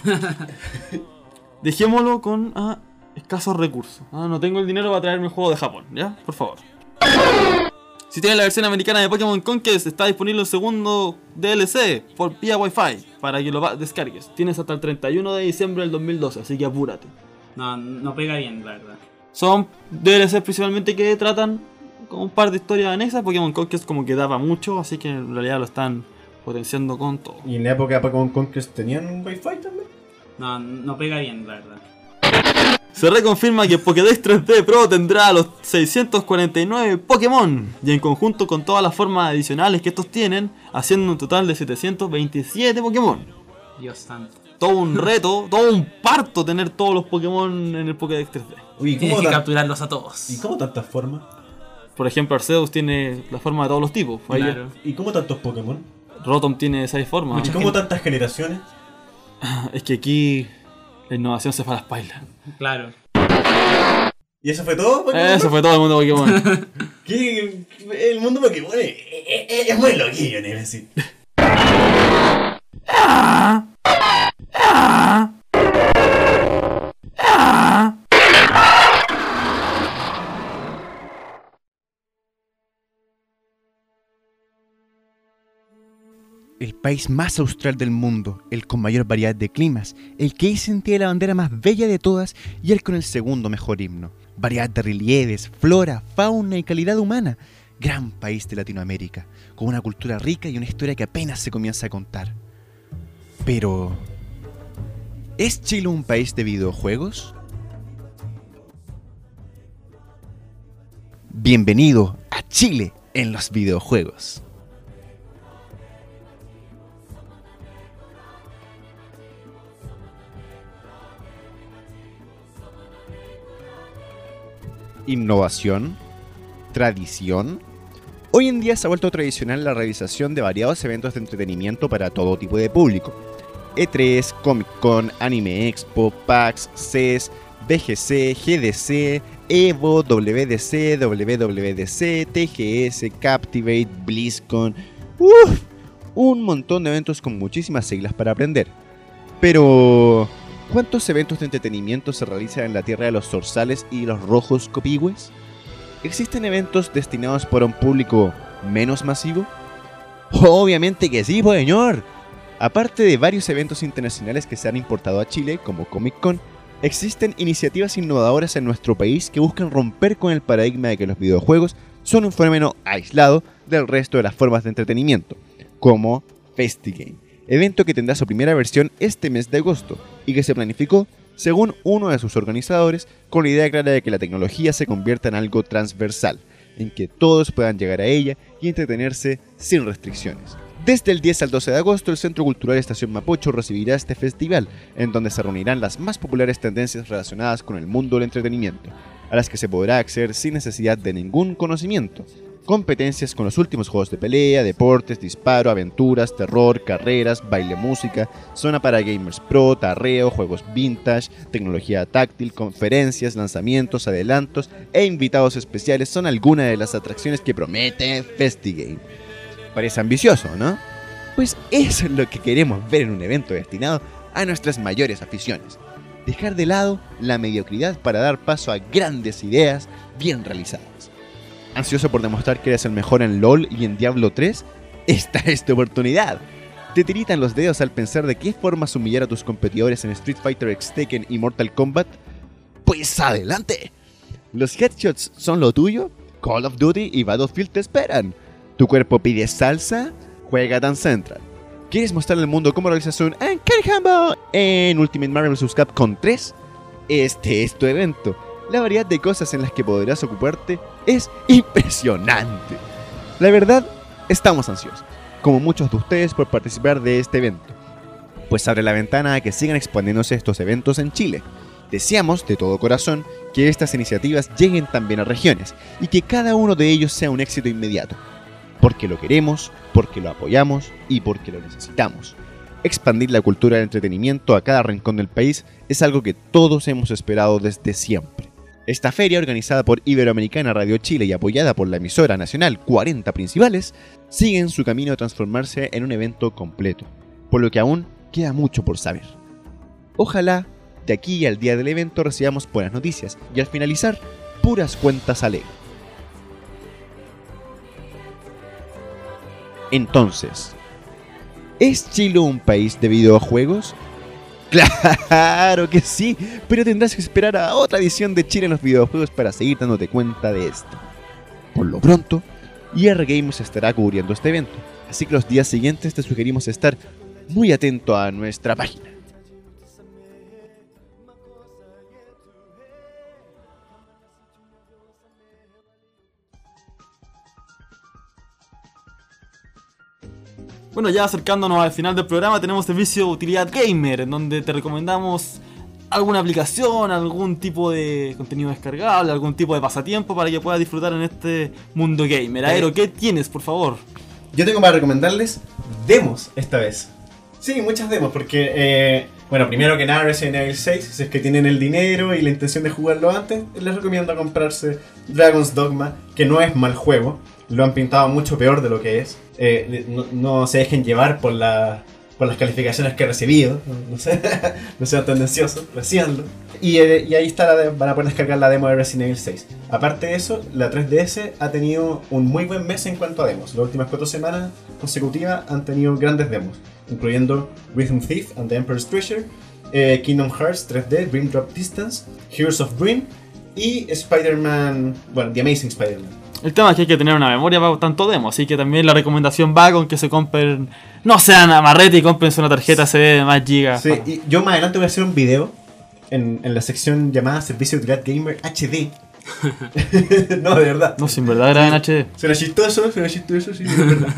Dejémoslo con ah, escasos recursos. Ah, no tengo el dinero para traerme el juego de Japón, ¿ya? Por favor. Si tienes la versión americana de Pokémon Conquest, está disponible el segundo D L C por vía Wi-Fi para que lo va- descargues. Tienes hasta el treinta y uno de diciembre del dos mil doce, así que apúrate. No, no pega bien, la verdad. Son D L C principalmente que tratan con un par de historias anexas. Pokémon Conquest como que daba mucho, así que en realidad lo están potenciando con todo. ¿Y en la época de Pokémon Conquest tenían un Wi-Fi también? No, no pega bien, la verdad. Se reconfirma que Pokédex tres D Pro tendrá los seiscientos cuarenta y nueve Pokémon y en conjunto con todas las formas adicionales que estos tienen, haciendo un total de setecientos veintisiete Pokémon. Dios santo. Todo un reto, todo un parto tener todos los Pokémon en el Pokédex tres D. Uy, Tienes ¿cómo, que tan- capturarlos a todos. ¿Y cómo tantas formas? Por ejemplo, Arceus tiene la forma de todos los tipos. Ahí Claro. ¿Y cómo tantos Pokémon? Rotom tiene seis formas. ¿Y Mucha cómo gente. tantas generaciones? Es que aquí la innovación se fue a las pailas. Claro. ¿Y eso fue todo, Pokémon? Eso fue todo el mundo Pokémon. ¿Qué? El mundo Pokémon es, es, es muy loquillo, Nemesis. El país más austral del mundo, el con mayor variedad de climas, el que dicen tiene la bandera más bella de todas y el con el segundo mejor himno. Variedad de relieves, flora, fauna y calidad humana. Gran país de Latinoamérica, con una cultura rica y una historia que apenas se comienza a contar. Pero... ¿es Chile un país de videojuegos? Bienvenido a Chile en los videojuegos. Innovación, tradición. Hoy en día se ha vuelto tradicional la realización de variados eventos de entretenimiento para todo tipo de público. E tres, Comic Con, Anime Expo, PAX, C E S, B G C, G D C, Evo, W D C, W W D C, T G S, Captivate, BlizzCon. ¡Uf! Un montón de eventos con muchísimas siglas para aprender. Pero... ¿cuántos eventos de entretenimiento se realizan en la tierra de los zorzales y los rojos copihue? ¿Existen eventos destinados para un público menos masivo? Obviamente que sí, pues, señor. Aparte de varios eventos internacionales que se han importado a Chile, como Comic Con, existen iniciativas innovadoras en nuestro país que buscan romper con el paradigma de que los videojuegos son un fenómeno aislado del resto de las formas de entretenimiento, como FestiGame, evento que tendrá su primera versión este mes de agosto y que se planificó, según uno de sus organizadores, con la idea clara de que la tecnología se convierta en algo transversal, en que todos puedan llegar a ella y entretenerse sin restricciones. Desde el diez al doce de agosto, el Centro Cultural Estación Mapocho recibirá este festival, en donde se reunirán las más populares tendencias relacionadas con el mundo del entretenimiento, a las que se podrá acceder sin necesidad de ningún conocimiento. Competencias con los últimos juegos de pelea, deportes, disparo, aventuras, terror, carreras, baile, música, zona para gamers pro, tarreo, juegos vintage, tecnología táctil, conferencias, lanzamientos, adelantos e invitados especiales son algunas de las atracciones que promete FestiGame. Parece ambicioso, ¿no? Pues eso es lo que queremos ver en un evento destinado a nuestras mayores aficiones. dejar de lado la mediocridad para dar paso a grandes ideas bien realizadas. ¿Ansioso por demostrar que eres el mejor en LoL y en Diablo tres? Esta es tu oportunidad. ¿Te tiritan los dedos al pensar de qué formas humillar a tus competidores en Street Fighter X, Tekken y Mortal Kombat? Pues adelante. ¿Los headshots son lo tuyo? Call of Duty y Battlefield te esperan. ¿Tu cuerpo pide salsa? Juega Dance Central. ¿Quieres mostrar al mundo cómo realizas un Uncanny Combo en Ultimate Marvel versus. Capcom tres? Este es tu evento. La variedad de cosas en las que podrás ocuparte es impresionante. La verdad, estamos ansiosos, como muchos de ustedes, por participar de este evento, pues abre la ventana a que sigan expandiéndose estos eventos en Chile. Deseamos de todo corazón que estas iniciativas lleguen también a regiones y que cada uno de ellos sea un éxito inmediato, porque lo queremos, porque lo apoyamos y porque lo necesitamos. Expandir la cultura del entretenimiento a cada rincón del país es algo que todos hemos esperado desde siempre. Esta feria, organizada por Iberoamericana Radio Chile y apoyada por la emisora nacional cuarenta Principales, sigue en su camino a transformarse en un evento completo, por lo que aún queda mucho por saber. Ojalá de aquí al día del evento recibamos buenas noticias y al finalizar, puras cuentas alegres. Entonces, ¿es Chile un país de videojuegos? ¡Claro que sí! Pero tendrás que esperar a otra edición de Chile en los videojuegos para seguir dándote cuenta de esto. Por lo pronto, I R Games estará cubriendo este evento, así que los días siguientes te sugerimos estar muy atento a nuestra página. Bueno, ya acercándonos al final del programa, tenemos servicio Utilidad Gamer, en donde te recomendamos alguna aplicación, algún tipo de contenido descargable, algún tipo de pasatiempo para que puedas disfrutar en este mundo gamer. Aero, ¿qué tienes, por favor? Yo tengo para recomendarles demos esta vez. Sí, muchas demos, porque, eh, bueno, primero que nada Resident Evil seis, si es que tienen el dinero y la intención de jugarlo antes, les recomiendo comprarse Dragon's Dogma, que no es mal juego, lo han pintado mucho peor de lo que es. Eh, no, no se dejen llevar por, la, por las calificaciones que he recibido, no, no, sé, no sean tendenciosos, recíbanlo. Y, eh, y ahí está la de, van a poder descargar la demo de Resident Evil seis. Aparte de eso, la tres D S ha tenido un muy buen mes en cuanto a demos. Las últimas cuatro semanas consecutivas han tenido grandes demos, incluyendo Rhythm Thief and the Emperor's Treasure, eh, Kingdom Hearts tres D, Dream Drop Distance, Heroes of Dream y Spider-Man, bueno, The Amazing Spider-Man. El tema es que hay que tener una memoria para tanto demo, así que también la recomendación va con que se compren, no sean amarrete y comprense una tarjeta C D de más gigas. Sí, y yo más adelante voy a hacer un video en, en la sección llamada Servicio de Utilidad Gamer H D. No, de verdad. No, sin verdad era en H D. Suena chistoso, suena chistoso, sí, de verdad.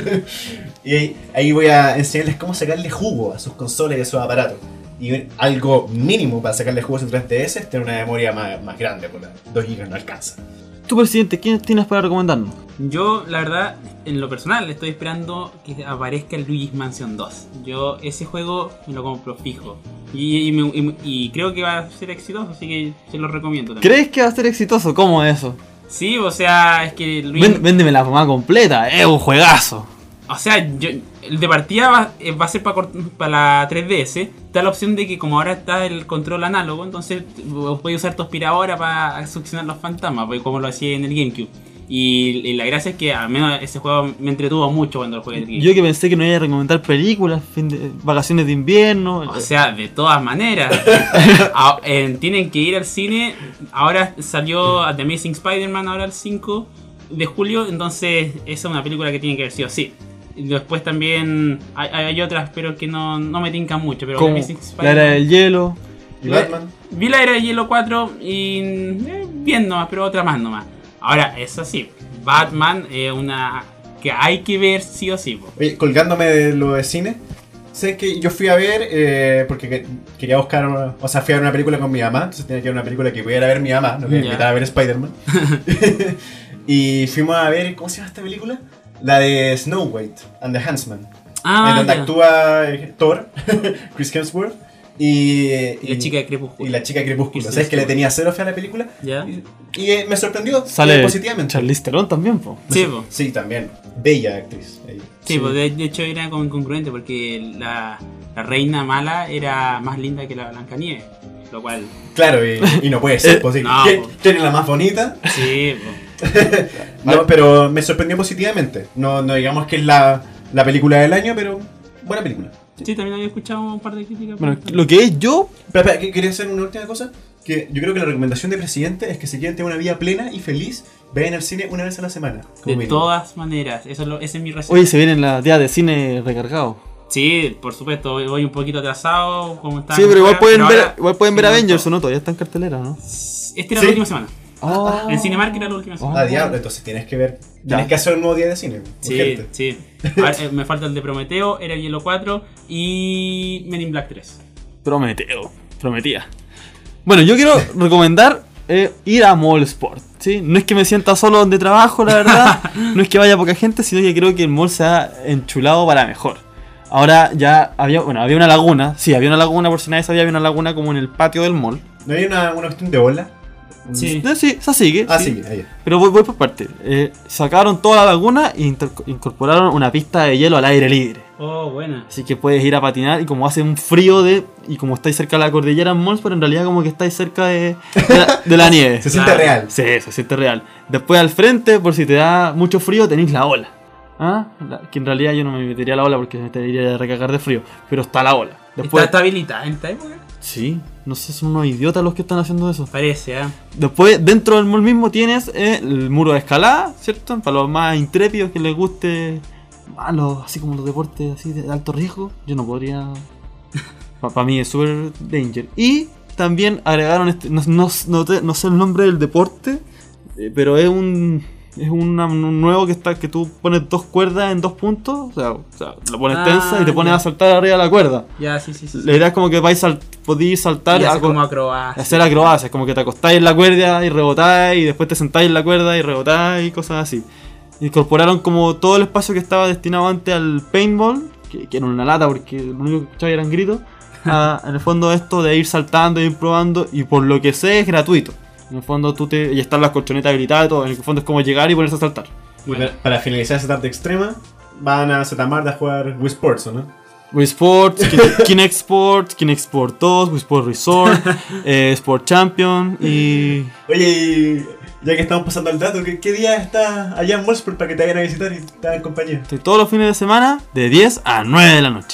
Y ahí, ahí voy a enseñarles cómo sacarle jugo a sus consolas y a sus aparatos. Y algo mínimo para sacarle jugo a su tres D S es tener una memoria más, más grande, porque dos gigas no alcanza. Tú, presidente, ¿quién tienes para recomendarnos? Yo, la verdad, en lo personal, estoy esperando que aparezca el Luigi's Mansion dos. Yo ese juego me lo compro fijo. Y, y, me, y, y creo que va a ser exitoso, así que se lo recomiendo también. ¿Crees que va a ser exitoso? ¿Cómo es eso? Sí, o sea, es que Luigi... Ven, véndeme la pomada completa, es un juegazo. O sea, yo, el de partida va, va a ser para pa la tres D S. Está la opción de que como ahora está el control análogo, entonces puedes usar tu aspiradora para succionar los fantasmas, como lo hacía en el GameCube. Y, y la gracia es que al menos ese juego me entretuvo mucho cuando lo jugué en el GameCube. Yo que pensé que no iba a recomendar películas, fin de, vacaciones de invierno. O sea, de todas maneras. a, eh, tienen que ir al cine. Ahora salió The Amazing Spider-Man, ahora el cinco de julio, entonces esa es una película que tiene que haber sido así. Después también hay, hay otras, pero que no, no me tincan mucho. Pero como La Era del Hielo. ¿Y Batman? Vi La Era del Hielo cuatro y eh, bien nomás, pero otra más nomás. Ahora, eso sí, Batman es una que hay que ver sí o sí. Po. Oye, colgándome de lo de cine, sé que yo fui a ver, eh, porque que, quería buscar, una, o sea, fui a ver una película con mi mamá, entonces tenía que ver una película que pudiera ver mi mamá, no que me invitara a ver Spider-Man. Y fuimos a ver, ¿cómo se llama esta película? La de Snow White and the Huntsman, ah, en donde ya. actúa eh, Thor, Chris Hemsworth, y, y, y la chica de Crepúsculo. Y la chica de Crepúsculo. ¿Sabes que le tenía cero fe a la película? ¿Ya? Y, y eh, me sorprendió Sale eh, positivamente. Charlize Theron también, po. Sí, po. Sí, también. Bella actriz. Ella. Sí, sí. Pues de, de hecho era como incongruente porque la, la reina mala era más linda que la Blancanieves. lo cual, Claro, y, y no puede ser Eh, posible. no, ¿Quién- po. Tiene la más bonita. sí, po. No, pero me sorprendió positivamente. No, no digamos que es la, la película del año, pero buena película. Sí, también había escuchado un par de críticas. Bueno, pero- lo que es yo, Espera, espera, que- quería hacer una última cosa. Que yo creo que la recomendación de presidente es que si quieren tener una vida plena y feliz, vayan al cine una vez a la semana. como de mínimo. todas maneras, eso es lo, esa es mi receta. hoy se vienen las días de cine recargados. Sí, por supuesto, voy- voy un poquito atrasado. Como está Sí, pero igual pueden pero ver, ahora- igual pueden ver sí, Avengers todo. o no, todavía está en cartelera, ¿no? Esta era Sí. la última semana. Ah. En Cinemark era la última semana. Ah, diablo, entonces tienes que ver. Ya. Tienes que hacer un nuevo día de cine. Sí, urgente. sí. A ver, eh, me falta el de Prometeo, Era Hielo cuatro y Men in Black tres. Prometeo, prometía. Bueno, yo quiero recomendar eh, ir a Mall Sport, ¿sí? No es que me sienta solo donde trabajo, la verdad. No es que vaya poca gente, sino que creo que el mall se ha enchulado para mejor. Ahora ya había, bueno, había una laguna. Sí, había una laguna, por si nadie sabía, había una laguna como en el patio del mall. ¿No hay una, una cuestión de bola? Sí. Eh, sí, esa sigue. Ah, sí. sí, ahí. Pero voy, voy por parte. Eh, sacaron toda la laguna e inter- incorporaron una pista de hielo al aire libre. Oh, buena. Así que puedes ir a patinar y como hace un frío de... Y como estáis cerca de la cordillera en Mons, pero en realidad como que estáis cerca de, de, la, de la nieve. Se siente Claro. real. Sí, se siente real. Después al frente, por si te da mucho frío, tenéis la ola. ¿Ah? La- que en realidad yo no me metería a la ola porque me tendría a recagar de frío. Pero está la ola. Después... ¿Está, está habilitada en esta época? Sí, no sé, son unos idiotas los que están haciendo eso. Parece, ¿eh? Después, dentro del mall mismo tienes eh, el muro de escalada, ¿cierto? Para los más intrépidos que les guste, ah, los- así como los deportes así de alto riesgo, yo no podría. Para mí es súper danger. Y también agregaron, este, no, no- no te- no sé el nombre del deporte, eh, pero es un es una- un nuevo que está que tú pones dos cuerdas en dos puntos, o sea, o sea lo pones Ah, tensa y te pones ya. a saltar arriba de la cuerda. Ya, sí, sí, sí. La idea es como que vais sal, podéis saltar Y hace algo- como acrobacia. hacer acrobacias, como que te acostáis en la cuerda y rebotáis, y después te sentáis en la cuerda y rebotáis y cosas así. Incorporaron como todo el espacio que estaba destinado antes al paintball, que, que era una lata porque lo único que escuchaba eran gritos, a, en el fondo esto de ir saltando y ir probando, y por lo que sé es gratuito. En el fondo tú te... y están las colchonetas habilitadas y todo, en el fondo es como llegar y ponerse a saltar. Y para, para finalizar esa tarde extrema, van a Zetamar a jugar Wii Sports, ¿o no? Wii Sports, Kin- Kinect Sports, Kinect Sport dos, Wii Sport Resort, eh, Sport Champion y... Oye, y ya que estamos pasando al dato, ¿qué, qué día está allá en Wolfsburg para que te vayan a visitar y te hagan compañía? Estoy todos los fines de semana de diez a nueve de la noche.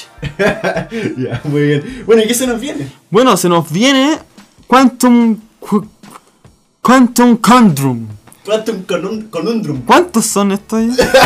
Ya, muy bien. Bueno, ¿y qué se nos viene? Bueno, se nos viene Quantum... Qu- Quantum Conundrum. Quantum Conun- Conundrum. ¿Cuántos son estos?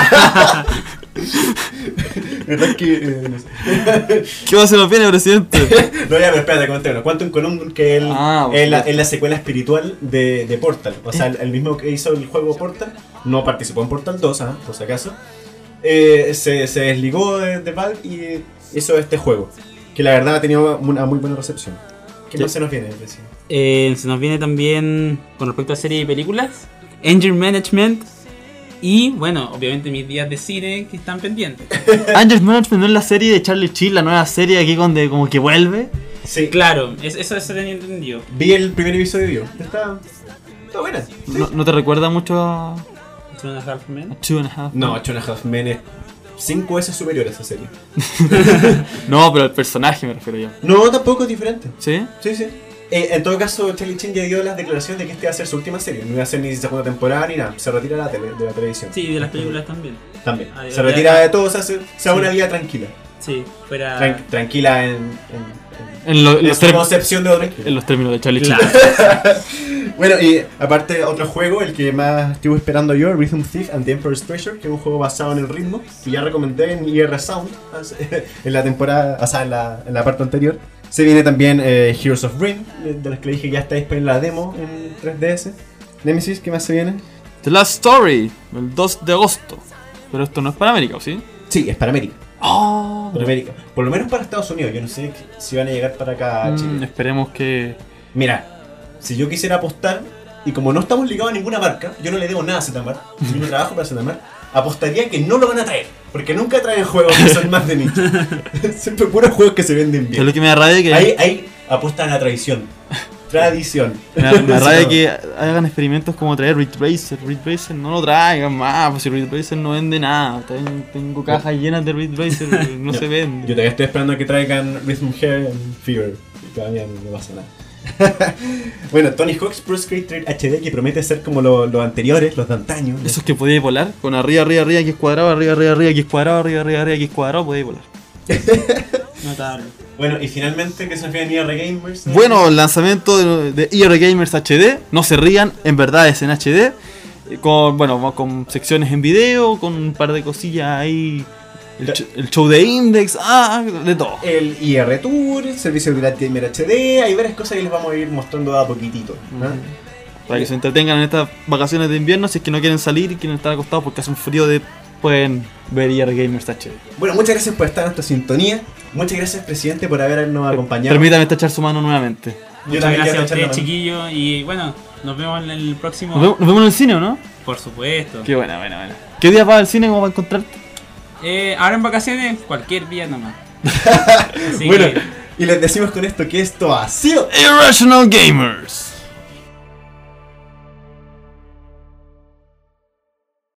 ¿Verdad que.? Eh, no sé. ¿Qué más se nos viene, presidente? No, ya, pero espérate, comentémoslo. Quantum Conundrum, que es, el- Ah, por es la, supuesto. es la secuela espiritual de, de Portal. O sea, el, el mismo que hizo el juego Portal, no participó en Portal dos, ¿ah? Por si acaso. Eh, se, se desligó de, de Valve y hizo este juego. Que la verdad ha tenido una muy buena recepción. ¿Qué Sí. más se nos viene, presidente? Eh, se nos viene también, con respecto a series y películas, Engine Management. Y bueno, obviamente mis días de cine que están pendientes. Angels Management no es la serie de Charlie Sheen, la nueva serie aquí donde como que vuelve. Sí, Claro, es- eso se tenía entendido. vi el primer episodio. Está, está buena. Sí. No, ¿no te recuerda mucho a, Two and a Half Men. a Two and a Half? No, Two and a Half Men es cinco veces superior a esa serie. No, pero el personaje me refiero yo. No, tampoco es diferente. ¿Sí? Sí, sí. Eh, en todo caso, Charlie Chin ya dio las declaraciones de que esta iba a ser su última serie. No iba a ser ni segunda temporada ni nada. Se retira de la, tele, de la televisión. Sí, de las películas también. También. Ah, Se ya- retira ya- de todo, se hace se da Sí. una vida tranquila. Sí, fuera... Tran- tranquila en, en, en, En, lo- en en los, su term- concepción de lo tranquilo. en los términos de Charlie Sheen. Claro. Bueno, y aparte otro juego, el que más estuve esperando yo, Rhythm Thief and the Emperor's Treasure, que es un juego basado en el ritmo, que ya recomendé en I R Sound hace- en la temporada, o sea, en la, en la parte anterior. Se viene también eh, Heroes of Ring, de de los que le dije que ya está disponible la demo en tres D S. Nemesis, ¿qué más se viene? The Last Story, el dos de agosto. Pero esto no es para América, ¿o sí? Sí, es para América. Oh, Para América. Por lo menos para Estados Unidos, yo no sé si van a llegar para acá a Chile. Mm, esperemos que... Mira, si yo quisiera apostar, y como no estamos ligados a ninguna marca, yo no le debo nada a Zetamar, yo no trabajo para Zetamar, apostaría que no lo van a traer, porque nunca traen juegos que son más de nicho. Siempre puros juegos que se venden Es lo bien. que me da rabia que... Ahí, ahí apuestan a la tradición. Tradición. Me da, me da Sí, rabia no. que hagan experimentos como traer Ridge Racer. Ridge Racer no lo traigan más, pues si Ridge Racer no vende nada. Ten- Tengo cajas llenas de Ridge Racer, no se Yo vende. todavía estoy esperando que traigan Rhythm Hair and Fever, y todavía no pasa nada. Bueno, Tony Hawk's Pro Skater H D, que promete ser como lo- los anteriores, los de antaño. Esos que podíais volar, con arriba, arriba, arriba, X cuadrado, arriba, arriba, arriba, X cuadrado, arriba, arriba, arriba, X cuadrado, podíais volar. Notable. Bueno, y finalmente, ¿qué se nos viene en E R Gamers? Bueno, el lanzamiento de, de E R Gamers H D, no se rían, en verdad es en H D, eh, con, bueno, con secciones en video, con un par de cosillas ahí, el, ch- el show de Index, ah, de todo. El I R Tour, el servicio de Glad Gamer H D, hay varias cosas que les vamos a ir mostrando a poquitito, ¿no? Para que se entretengan en estas vacaciones de invierno, si es que no quieren salir y quieren estar acostados porque hace un frío, de pueden ver E R Gamers H D. Bueno, muchas gracias por estar en nuestra sintonía. Muchas gracias, presidente, por habernos acompañado. Permítame echar su mano nuevamente. Yo Muchas también gracias quiero a echar la ustedes, mano. chiquillos. Y bueno, nos vemos en el próximo. ¿Nos vemos, nos vemos en el cine o no? Por supuesto. Qué buena, buena, buena. ¿Qué día vas al cine como para encontrarte? Eh, ahora en vacaciones, cualquier día nomás. Así Bueno, que- y les decimos con esto que esto ha sido Irrational Gamers.